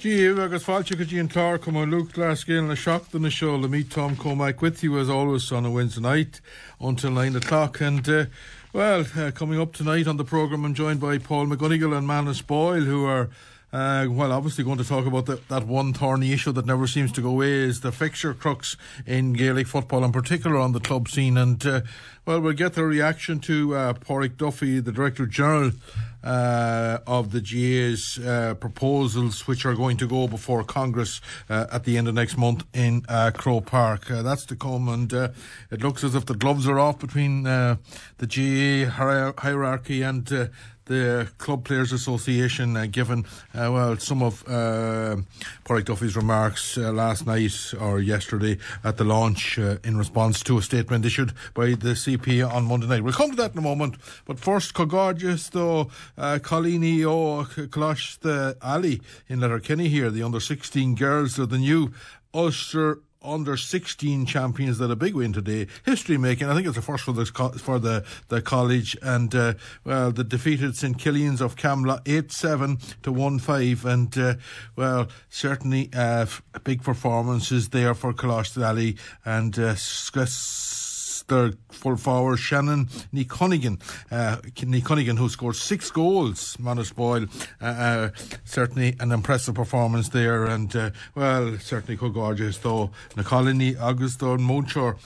Gee, agus fáilte go dtí an tlár cum Luke Glasgow na seachtain na show le meet Tom Cormack with you as always on a Wednesday night until 9 o'clock. And coming up tonight on the programme, I'm joined by Paul McGonigal and Manus Boyle, who are obviously going to talk about that one thorny issue that never seems to go away, is the fixture crux in Gaelic football, in particular on the club scene. And we'll get their reaction to Pádraig Duffy, the Director General of the GA's proposals, which are going to go before Congress at the end of next month in Croke Park. That's to come, and it looks as if the gloves are off between the GA hierarchy and the Club Players Association, given some of Pádraig Duffy's remarks last night or yesterday at the launch in response to a statement issued by the CPA on Monday night. We'll come to that in a moment, but first, Cogorgeous, though, Colini Closh the Ali in Letterkenny here, the under-16 girls are the new Ulster under-16 champions. That a big win today, history making. I think it's the first for the college, and they defeated St Killian's of Camla 8-7 to 1-5, and certainly big performances there for Colosh Ali and their full forward Shannon Niconigan, who scored 6 goals. Manus Boyle, certainly an impressive performance there, and certainly Cogorgeous, though Nicolini, Augusto, Muncher,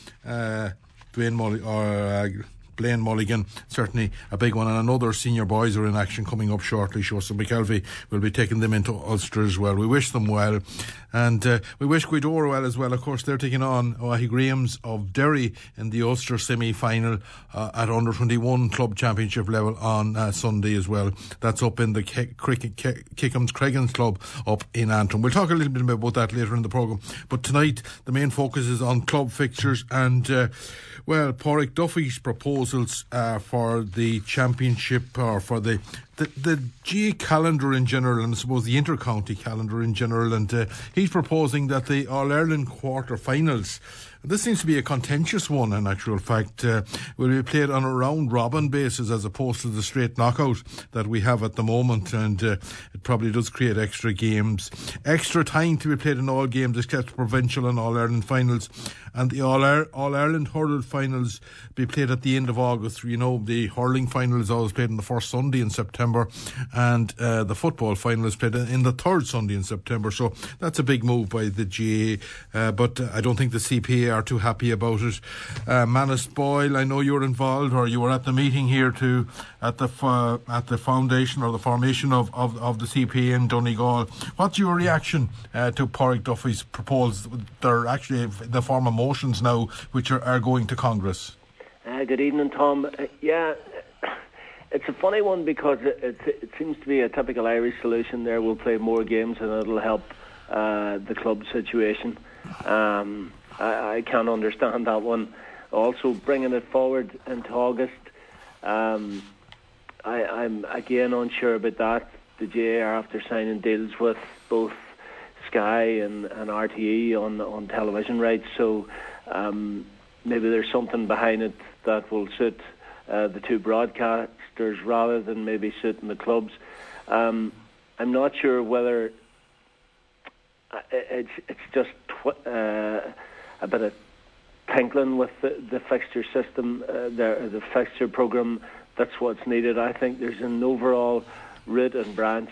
Blaine Mulligan, certainly a big one, and another senior boys are in action coming up shortly. Shosha McKelvey will be taking them into Ulster as well. We wish them well, and we wish Gweedore well as well. Of course, they're taking on Oahy Graham's of Derry in the Ulster semi-final at under-21 club championship level on Sunday as well. That's up in the Kickham's Cregans Club up in Antrim. We'll talk a little bit about that later in the programme, but tonight the main focus is on club fixtures and Pádraig Duffy's proposals for the championship, or for the GA calendar in general, and I suppose the inter-county calendar in general, and he's proposing that the All-Ireland quarter-finals, this seems to be a contentious one in actual fact, will be played on a round-robin basis as opposed to the straight knockout that we have at the moment, and it probably does create extra games, extra time to be played in all games except provincial and All-Ireland finals, and the All-Ireland hurling finals be played at the end of August. You know, the hurling final is always played on the first Sunday in September, and the football final is played in the third Sunday in September, so that's a big move by the GA, but I don't think the CPA are too happy about it. Manus Boyle, I know you're involved, or you were at the meeting here at the foundation or the formation of the CPA in Donegal. What's your reaction to Pádraig Duffy's proposals? They're actually the form of motions now which are going to Congress. Good evening, Tom. It's a funny one because it seems to be a typical Irish solution there. We'll play more games and it'll help the club situation. I can't understand that one. Also, bringing it forward into August, I'm again unsure about that. The GA are after signing deals with both Sky and RTE on television rights, so maybe there's something behind it that will suit the two broadcasters rather than maybe suiting the clubs. I'm not sure whether it's just a bit of tinkling with the fixture system, the fixture programme. That's what's needed. I think there's an overall root and branch.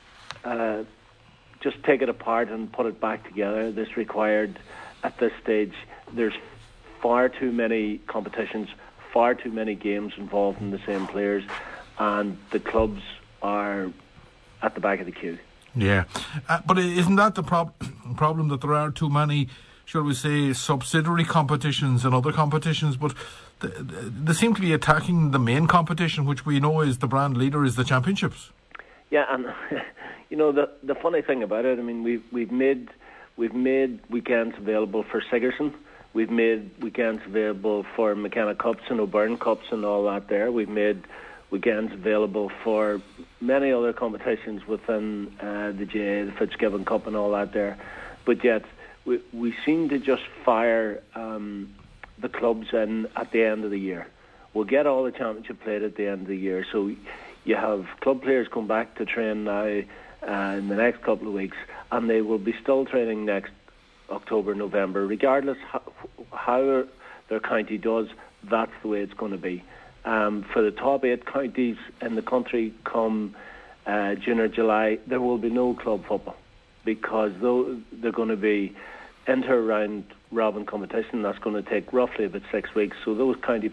Just take it apart and put it back together. This required, at this stage, there's far too many competitions, far too many games involving the same players, and the clubs are at the back of the queue. Yeah, but isn't that the problem, that there are too many, shall we say, subsidiary competitions and other competitions, but they seem to be attacking the main competition, which we know is the brand leader, is the championships. Yeah, and you know the funny thing about it, I mean, we've made weekends available for Sigerson. We've made weekends available for McKenna Cups and O'Byrne Cups and all that there. We've made weekends available for many other competitions within the GA, the Fitzgibbon Cup and all that there. But yet we seem to just fire the clubs in at the end of the year. We'll get all the championship played at the end of the year. So you have club players come back to train now in the next couple of weeks, and they will be still training next October, November, regardless how their county does. That's the way it's going to be. For the top 8 counties in the country come June or July, there will be no club football, because they're going to be inter-round robin competition. That's going to take roughly about 6 weeks. So those counties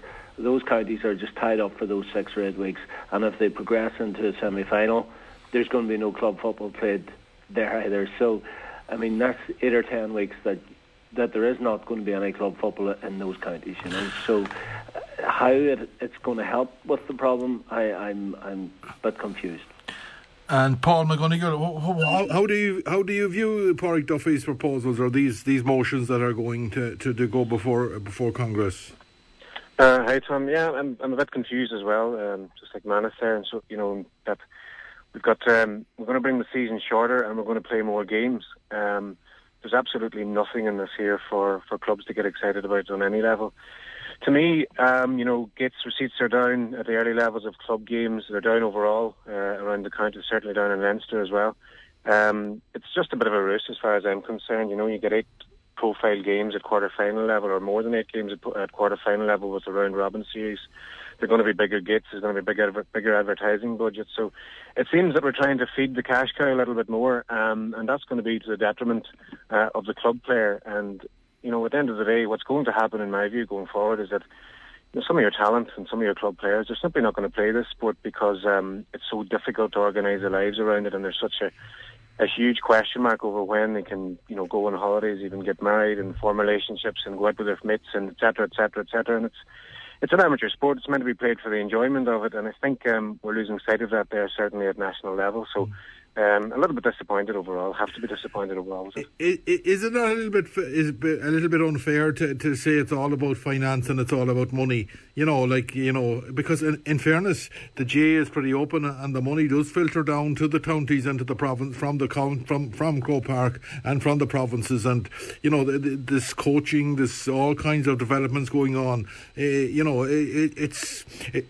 are just tied up for those 6 or 8 weeks. And if they progress into a semi-final, there's going to be no club football played there either. So, I mean, that's 8 or 10 weeks that there is not going to be any club football in those counties, you know. So how it's going to help with the problem, I'm a bit confused. And Paul McGonigal, how do you view Pádraig Duffy's proposals, or these motions that are going to go before Congress? Hi Tom. Yeah, I'm a bit confused as well. Just like Manus there, and so that we've got we're going to bring the season shorter and we're going to play more games. There's absolutely nothing in this here for clubs to get excited about on any level. To me, gates receipts are down at the early levels of club games. They're down overall around the county, certainly down in Leinster as well. It's just a bit of a ruse as far as I'm concerned. You get 8 profile games at quarter-final level, or more than 8 games at quarter-final level with the round-robin series. They're going to be bigger gates. There's going to be bigger advertising budgets. So it seems that we're trying to feed the cash cow a little bit more, and that's going to be to the detriment of the club player. And at the end of the day, what's going to happen, in my view, going forward, is that some of your talent and some of your club players are simply not going to play this sport because it's so difficult to organise their lives around it, and there's such a huge question mark over when they can, go on holidays, even get married and form relationships and go out with their mates, and et cetera, et cetera, et cetera. And it's an amateur sport. It's meant to be played for the enjoyment of it, and I think we're losing sight of that there, certainly at national level. So a little bit disappointed overall. Have to be disappointed overall. Is it not a little bit unfair to say it's all about finance and it's all about money? Because in fairness, the GA is pretty open, and the money does filter down to the counties and to the province from Croke Park and from the provinces, and this coaching, this all kinds of developments going on. It's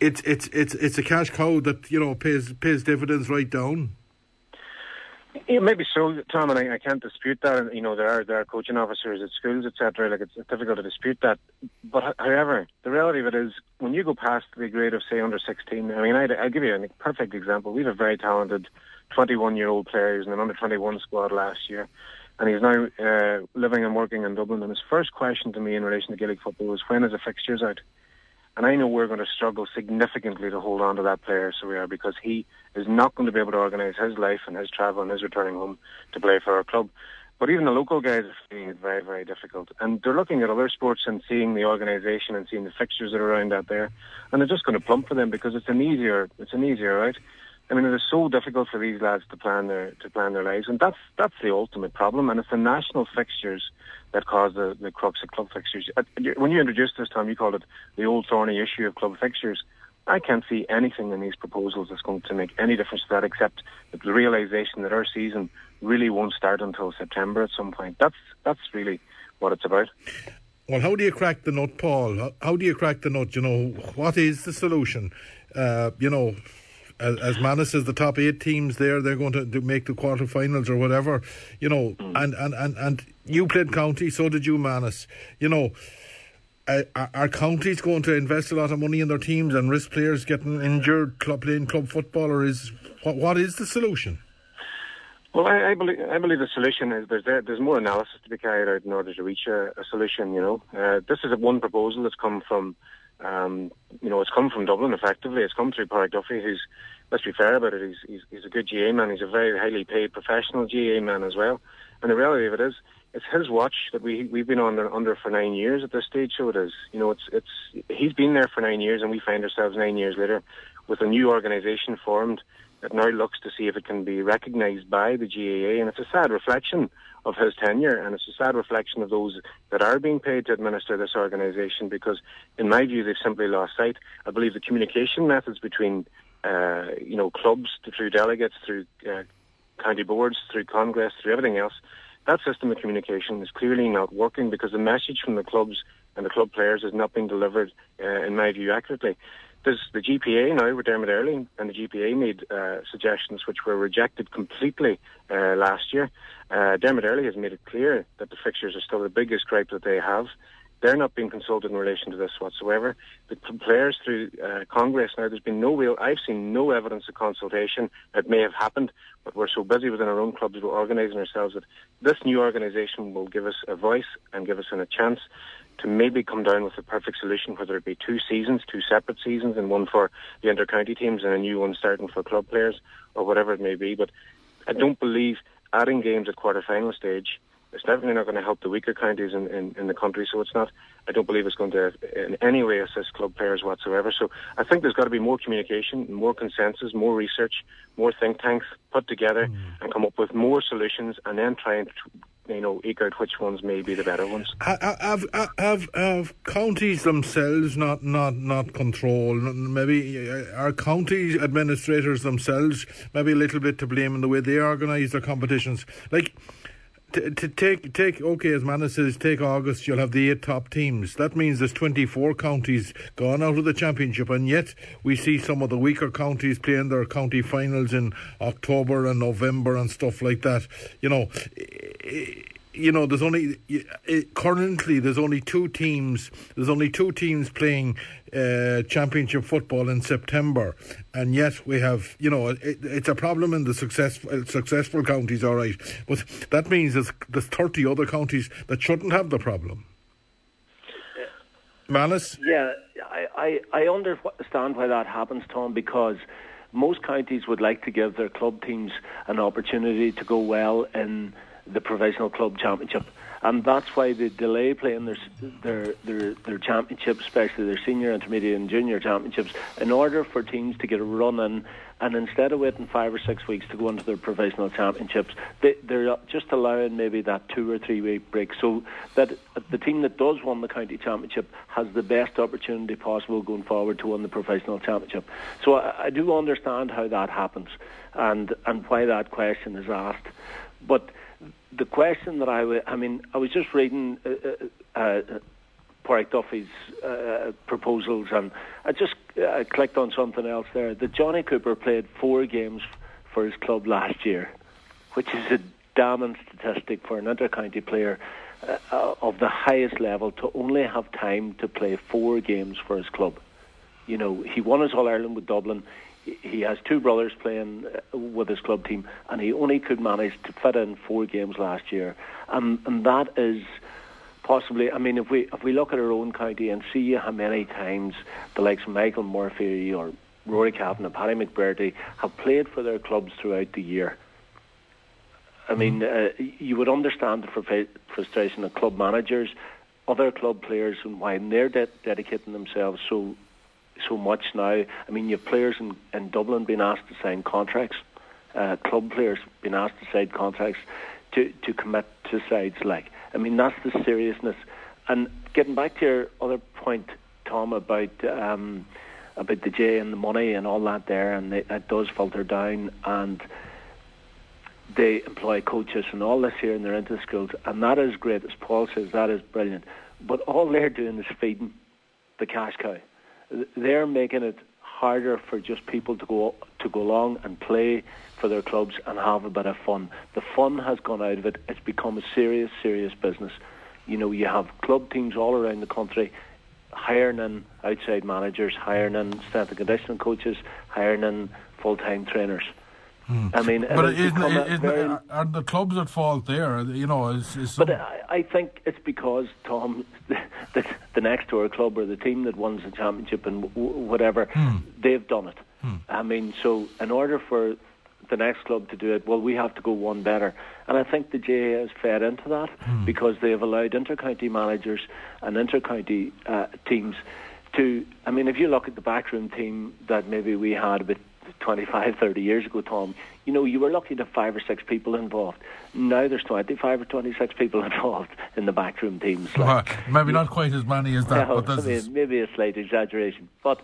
a cash cow that pays dividends right down. Yeah, maybe so, Tom, and I can't dispute that. And, there are coaching officers at schools, etc. It's difficult to dispute that. But however, the reality of it is, when you go past the grade of, say, under 16, I mean, I'll give you a perfect example. We have a very talented 21-year-old player who's in an under-21 squad last year, and he's now living and working in Dublin. And his first question to me in relation to Gaelic football was, when is the fixtures out? And I know we're going to struggle significantly to hold on to that player, so we are, because he is not going to be able to organise his life and his travel and his returning home to play for our club. But even the local guys are finding it very, very difficult. And they're looking at other sports and seeing the organisation and seeing the fixtures that are around out there, and they're just going to plump for them because it's an easier route. I mean, it is so difficult for these lads to plan their lives, and that's the ultimate problem. And it's the national fixtures that cause the crux of club fixtures. When you introduced this, Tom, you called it the old thorny issue of club fixtures. I can't see anything in these proposals that's going to make any difference to that, except the realisation that our season really won't start until September at some point. That's really what it's about. Well, how do you crack the nut, Paul? How do you crack the nut? What is the solution? As Manus says, the top 8 teams they're going to make the quarterfinals or whatever, and you played county, so did you, Manus. Are counties going to invest a lot of money in their teams and risk players getting injured playing club football, or what is the solution? Well, I believe the solution is there's more analysis to be carried out in order to reach a solution. This is one proposal that's come from. It's come from Dublin, effectively. It's come through Pádraig Duffy, who's, let's be fair about it, he's a good GA man. He's a very highly paid professional GA man as well. And the reality of it is, it's his watch that we've been under for 9 years at this stage. So it is. He's been there for 9 years, and we find ourselves 9 years later with a new organisation formed that now looks to see if it can be recognised by the GAA. And it's a sad reflection of his tenure, and it's a sad reflection of those that are being paid to administer this organisation, because in my view they've simply lost sight. I believe the communication methods between clubs, through delegates, through county boards, through Congress, through everything else, that system of communication is clearly not working, because the message from the clubs and the club players is not being delivered, in my view, accurately. there's the GPA now with Dermot Earley, and the GPA made suggestions which were rejected completely last year. Dermot Earley has made it clear that the fixtures are still the biggest gripe that they have. They're not being consulted in relation to this whatsoever. The players through Congress now, there's been I've seen no evidence of consultation. It may have happened, but we're so busy within our own clubs with organising ourselves that this new organisation will give us a voice and give us a chance to maybe come down with the perfect solution, whether it be 2 seasons, 2 separate seasons, and one for the inter-county teams and a new one starting for club players, or whatever it may be. But I don't believe adding games at quarter-final stage, it's definitely not going to help the weaker counties in the country, so it's not. I don't believe it's going to in any way assist club players whatsoever. So I think there's got to be more communication, more consensus, more research, more think tanks put together and come up with more solutions, and then try and eke out which ones may be the better ones. Have counties themselves not control? Maybe are county administrators themselves maybe a little bit to blame in the way they organise their competitions? Like, to take okay, as Manna says, take August, you'll have the 8 top teams. That means there's 24 counties gone out of the championship, and yet we see some of the weaker counties playing their county finals in October and November and stuff like that. There's only currently there's only 2 teams. There's only 2 teams playing championship football in September, and yet we have it's a problem in the successful counties, all right. But that means there's 30 other counties that shouldn't have the problem. Manus? Yeah, I understand why that happens, Tom, because most counties would like to give their club teams an opportunity to go well in the Provisional Club Championship, and that's why they delay playing their championships, especially their senior, intermediate and junior championships, in order for teams to get a run in, and instead of waiting 5 or 6 weeks to go into their Provisional Championships, they're just allowing maybe that 2 or 3 week break, so that the team that does win the county championship has the best opportunity possible going forward to win the Provisional Championship. So I do understand how that happens and why that question is asked. But the question that I was just reading Pádraig Duffy's proposals, and I just clicked on something else there. That Johnny Cooper played 4 games for his club last year, which is a damning statistic for an inter-county player of the highest level to only have time to play 4 games for his club. He won his All-Ireland with Dublin. He has 2 brothers playing with his club team, and he only could manage to fit in 4 games last year. And that is possibly, if we look at our own county and see how many times the likes of Michael Murphy or Rory Cavan and Paddy McBurdy have played for their clubs throughout the year. You would understand the frustration of club managers, other club players, and why they're dedicating themselves so much now. You have players in Dublin being asked to sign contracts, club players being asked to sign contracts to commit to sides. That's the seriousness. And getting back to your other point, Tom, about the J and the money and all that there, and it does filter down, and they employ coaches and all this here, and they're into the schools, and that is great, as Paul says, that is brilliant. But all they're doing is feeding the cash cow. They're making it harder for just people to go along and play for their clubs and have a bit of fun. The fun has gone out of it. It's become a serious business. You have club teams all around the country hiring in outside managers, hiring in strength and conditioning coaches, hiring in full-time trainers. But are the clubs at fault there? But I think it's because, Tom, the next door club or the team that wins the championship and whatever, they've done it. So in order for the next club to do it, well, we have to go one better. And I think the GAA has fed into that because they have allowed inter-county managers and inter-county teams to... if you look at the backroom team that maybe we had about 25, 30 years ago, Tom, you were lucky to have 5 or 6 people involved. Now there's 25 or 26 people involved in the backroom teams. Maybe not quite as many as that. No, but maybe a slight exaggeration. But,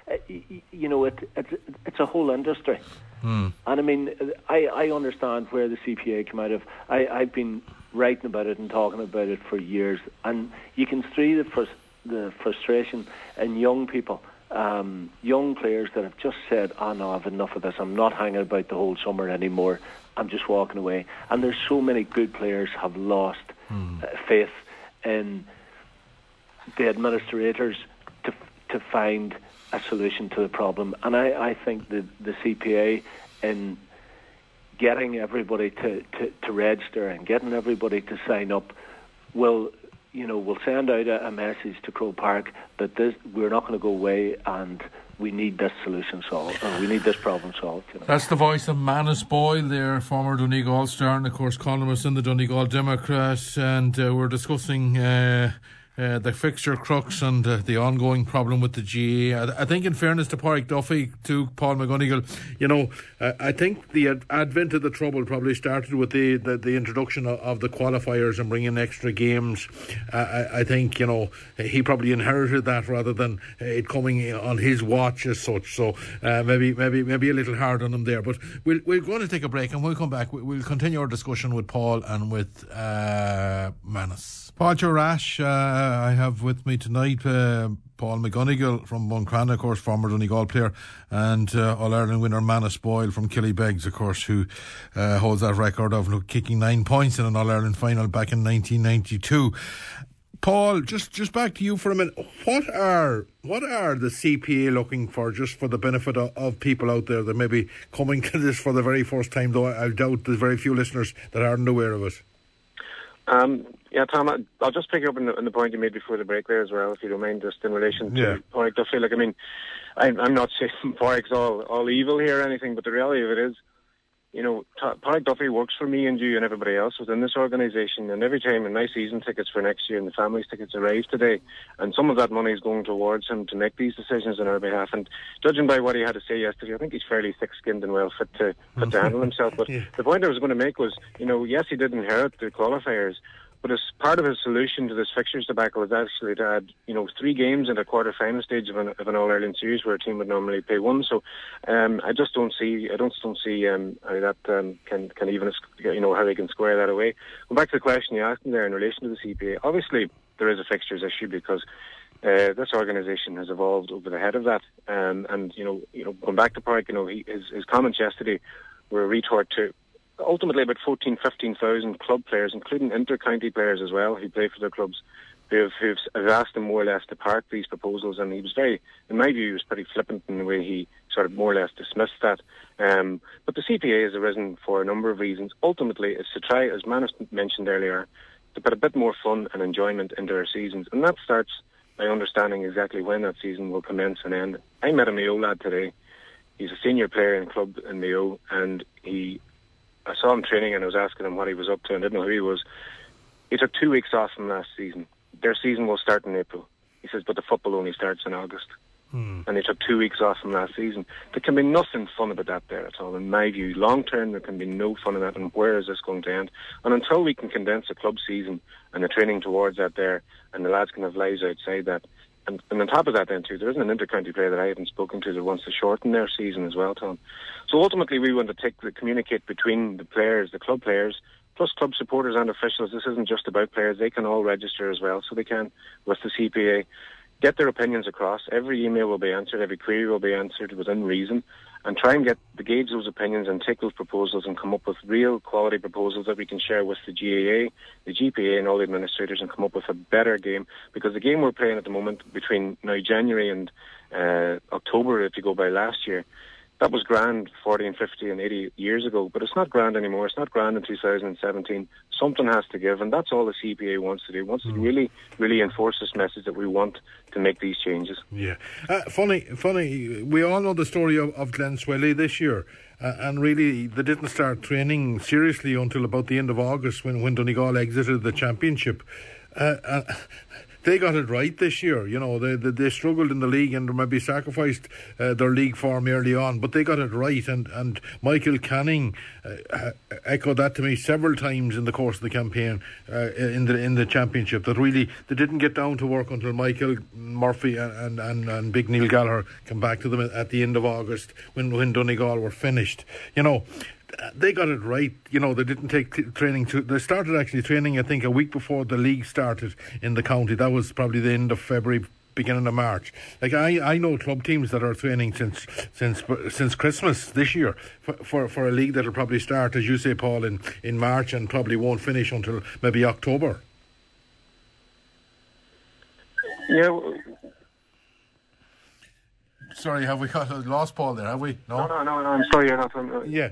it's a whole industry. And I understand where the CPA came out of. I've been writing about it and talking about it for years. And you can see the frustration in young people young players that have just said, "Oh no, I've enough of this. I'm not hanging about the whole summer anymore. I'm just walking away." And there's so many good players have lost faith in the administrators to find a solution to the problem. And I think the CPA, in getting everybody to register and getting everybody to sign up, will send out a message to Croke Park that we're not going to go away, and we need this solution solved, or we need this problem solved. That's the voice of Manus Boyle there, former Donegal All-Star, and of course columnist in the Donegal Democrat, and we're discussing the fixture crux and the ongoing problem with the GAA. I think, in fairness to Pádraig Duffy, to Paul McGonigal, I think the advent of the trouble probably started with the introduction of the qualifiers and bringing extra games. I think he probably inherited that rather than it coming on his watch as such. So maybe a little hard on him there. But we're going to take a break, and we'll come back. We'll continue our discussion with Paul and with Manus. Pádraig Rash, I have with me tonight Paul McGonigal from Buncrana, of course, former Donegal player, and All-Ireland winner Manus Boyle from Killybegs, of course, who holds that record of kicking 9 points in an All-Ireland final back in 1992. Paul, just back to you for a minute. What are the CPA looking for, just for the benefit of people out there that may be coming to this for the very first time, though I doubt there's very few listeners that aren't aware of it? Yeah, Tom, I'll just pick up on the point you made before the break there as well, if you don't mind, just in relation to Pádraig Duffy. I'm not saying Pádraig's all evil here or anything, but the reality of it is, Pádraig Duffy works for me and you and everybody else within this organisation, and every time my season tickets for next year and the family's tickets arrive today, and some of that money is going towards him to make these decisions on our behalf. And judging by what he had to say yesterday, I think he's fairly thick-skinned and well fit to handle himself. But the point I was going to make was, yes, he did inherit the qualifiers, but as part of his solution to this fixtures debacle is actually to add, 3 games in a quarter-final stage of an All-Ireland series where a team would normally play 1. So I don't see how that can even, how they can square that away. Going back to the question you asked me there in relation to the CPA, obviously there is a fixtures issue because this organisation has evolved over the head of that. And going back to Pádraig, his comments yesterday were a retort to ultimately about 15,000 club players, including inter-county players as well, who play for their clubs, who've asked him more or less to park these proposals. And he was in my view, he was pretty flippant in the way he sort of more or less dismissed that. But the CPA has arisen for a number of reasons. Ultimately, it's to try, as Manus mentioned earlier, to put a bit more fun and enjoyment into our seasons. And that starts by understanding exactly when that season will commence and end. I met a Mayo lad today. He's a senior player in a club in Mayo, and I saw him training and I was asking him what he was up to and didn't know who he was. He took 2 weeks off from last season. Their season will start in April. He says, but the football only starts in August. And they took 2 weeks off from last season. There can be nothing fun about that there at all. In my view, long term, there can be no fun in that. And where is this going to end? And until we can condense a club season and the training towards that there, and the lads can have lives outside that, and on top of that then too, there isn't an inter-county player that I haven't spoken to that wants to shorten their season as well, Tom. So ultimately we want to communicate between the players, the club players, plus club supporters and officials. This isn't just about players. They can all register as well, so they can, with the CPA, get their opinions across. Every email will be answered, every query will be answered within reason, and try and gauge those opinions and take those proposals and come up with real quality proposals that we can share with the GAA, the GPA and all the administrators, and come up with a better game. Because the game we're playing at the moment between now January and October, if you go by last year, that was grand 40 and 50 and 80 years ago, but it's not grand anymore. It's not grand in 2017. Something has to give, and that's all the CPA wants to do. It wants to really, really enforce this message that we want to make these changes. Yeah. Funny. We all know the story of Glen Swilly this year. And really, they didn't start training seriously until about the end of August when Donegal exited the championship. They got it right this year. They struggled in the league and maybe sacrificed their league form early on, but they got it right. And Michael Canning echoed that to me several times in the course of the campaign in the championship, that really they didn't get down to work until Michael Murphy and Big Neil Gallagher came back to them at the end of August when Donegal were finished. They got it right. They didn't take training. They started actually training, I think, a week before the league started in the county. That was probably the end of February, beginning of March. Like I know club teams that are training since Christmas this year for a league that'll probably start, as you say, Paul, in March and probably won't finish until maybe October. Yeah. Sorry, have we lost Paul there? Have we? No. I'm sorry, you're not. Yeah.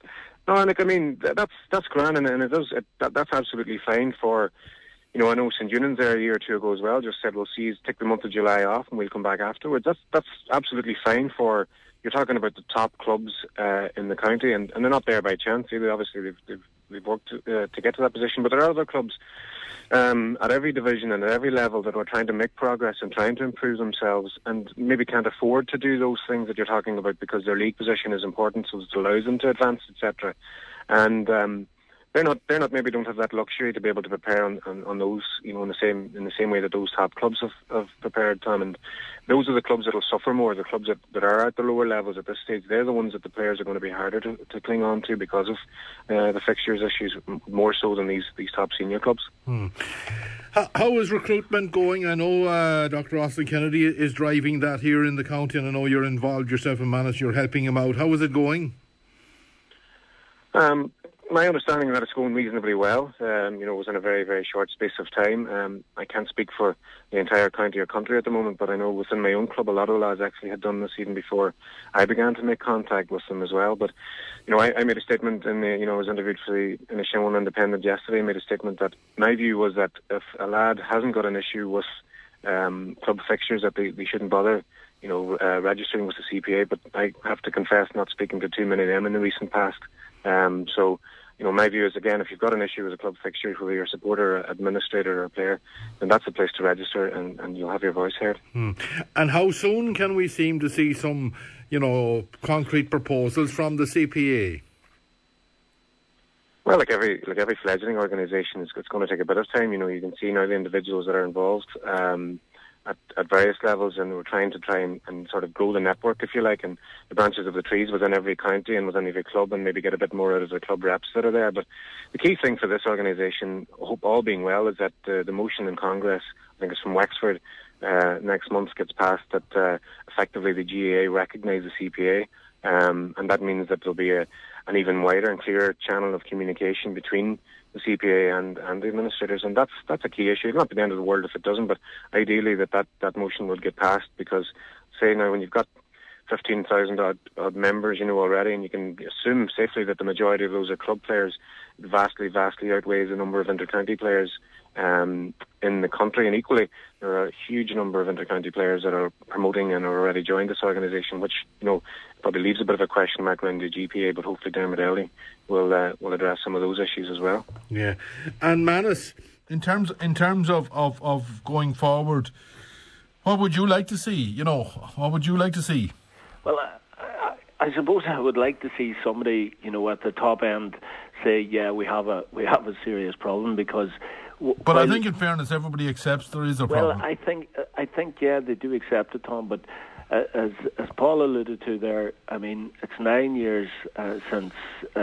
That's grand, and that's absolutely fine for. I know St. Eunan's there a year or two ago as well. Just said, we'll see, take the month of July off, and we'll come back afterwards. That's absolutely fine for. You're talking about the top clubs in the county, and they're not there by chance either. Obviously, they've worked to get to that position, but there are other clubs at every division and at every level that are trying to make progress and trying to improve themselves, and maybe can't afford to do those things that you're talking about because their league position is important, so it allows them to advance, etc. And they're not maybe don't have that luxury to be able to prepare on those, in the same way that those top clubs have prepared, Tom. And those are the clubs that will suffer more. The clubs that are at the lower levels at this stage, they're the ones that the players are going to be harder to cling on to because of the fixtures issues, more so than these top senior clubs. How is recruitment going? I know Dr. Austin Kennedy is driving that here in the county, and I know you're involved yourself in Manus, you're helping him out. How is it going? My understanding is that it's going reasonably well. It was in a very, very short space of time. I can't speak for the entire county or country at the moment, but I know within my own club, a lot of lads actually had done this even before I began to make contact with them as well. But, I made a statement I was interviewed for the Inishannon Independent yesterday. I made a statement that my view was that if a lad hasn't got an issue with club fixtures, that they shouldn't bother registering with the CPA. But I have to confess not speaking to too many of them in the recent past. My view is, again, if you've got an issue with a club fixture, whether you're a supporter, administrator or a player, then that's the place to register and you'll have your voice heard. And how soon can we seem to see some, concrete proposals from the CPA? Well, like every fledgling organisation, it's going to take a bit of time. You can see now the individuals that are involved at various levels, and we're trying and sort of grow the network, if you like, and the branches of the trees within every county and within every club, and maybe get a bit more out of the club reps that are there. But the key thing for this organisation, I hope all being well, is that the motion in Congress, I think it's from Wexford, next month gets passed, that effectively the GAA recognise the CPA, and that means that there'll be an even wider and clearer channel of communication between the CPA and the administrators, and that's a key issue. It's not the end of the world if it doesn't, but ideally that motion would get passed, because say now when you've got 15,000 odd members already, and you can assume safely that the majority of those are club players, it vastly outweighs the number of inter-county players in the country, and equally there are a huge number of inter-county players that are promoting and are already joined this organisation, which probably leaves a bit of a question mark around the GPA, but hopefully Dermot Early will address some of those issues as well. Yeah, and Manus, in terms of going forward, what would you like to see? What would you like to see? Well, I suppose I would like to see somebody, at the top end say, yeah, we have a serious problem, because. But I think, in fairness, everybody accepts there is a problem. Well, I think, yeah, they do accept it, Tom. But as Paul alluded to there, I mean, it's 9 years since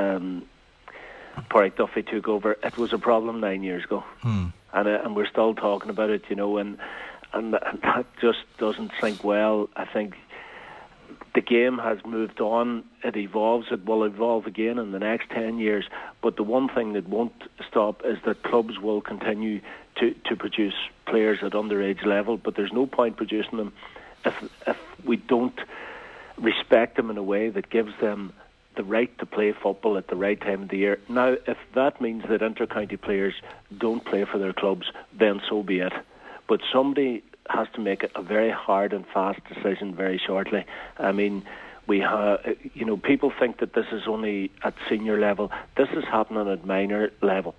Pádraig Duffy took over. It was a problem 9 years ago, and we're still talking about it, and that just doesn't sink well. I think the game has moved on. It evolves. It will evolve again in the next 10 years. But the one thing that won't stop is that clubs will continue to produce players at underage level. But there's no point producing them if we don't respect them in a way that gives them the right to play football at the right time of the year. Now, if that means that inter-county players don't play for their clubs, then so be it. But somebody has to make a very hard and fast decision very shortly. I mean, we have, people think that this is only at senior level. This is happening at minor level.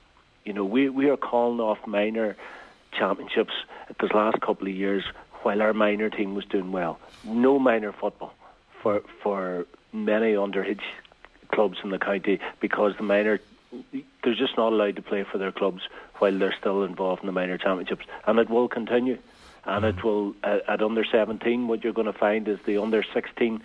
We are calling off minor championships this last couple of years while our minor team was doing well. No minor football for many underage clubs in the county, because they're just not allowed to play for their clubs while they're still involved in the minor championships, and it will continue. And it will, at under 17, what you're going to find is the under 16,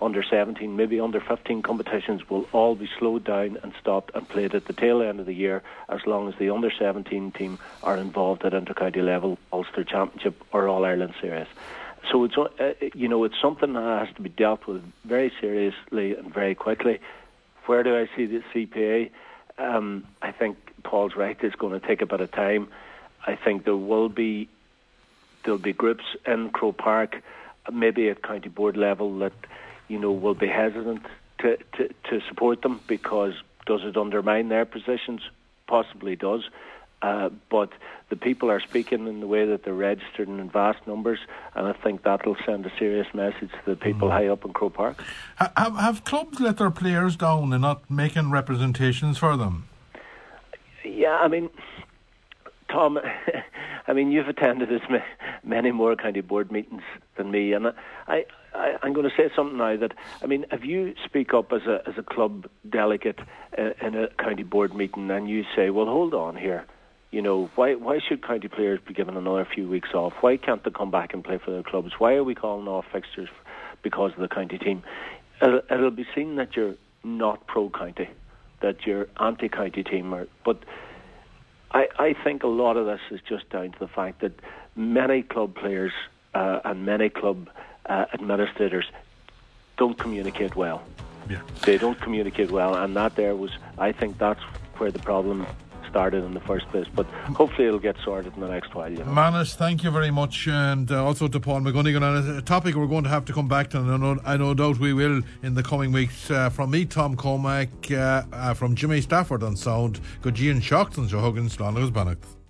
under 17, maybe under 15 competitions will all be slowed down and stopped and played at the tail end of the year, as long as the under 17 team are involved at inter-county level, Ulster Championship or All Ireland Series. So it's it's something that has to be dealt with very seriously and very quickly. Where do I see the CPA? I think Paul's right. It's going to take a bit of time. I think there'll be groups in Croke Park, maybe at county board level, that will be hesitant to support them, because does it undermine their positions? Possibly does. But the people are speaking in the way that they're registered in vast numbers, and I think that'll send a serious message to the people high up in Croke Park. Have clubs let their players down and not making representations for them? Yeah, I mean, Tom, you've attended as many more county board meetings than me, and I'm going to say something now that, if you speak up as a club delegate in a county board meeting and you say, well, hold on here, why should county players be given another few weeks off? Why can't they come back and play for their clubs? Why are we calling off fixtures because of the county team? It'll be seen that you're not pro-county, that you're anti-county team. But I think a lot of this is just down to the fact that many club players and many club administrators don't communicate well. Yeah. They don't communicate well, and I think that's where the problem started in the first place, but hopefully it'll get sorted in the next while. Manus, thank you very much, and also to Paul McGonigan on a topic we're going to have to come back to, and I no doubt we will in the coming weeks. From me, Tom Cormack, from Jimmy Stafford on sound, go Gian Shockton, Joe Huggins, Slán agus Bannacht.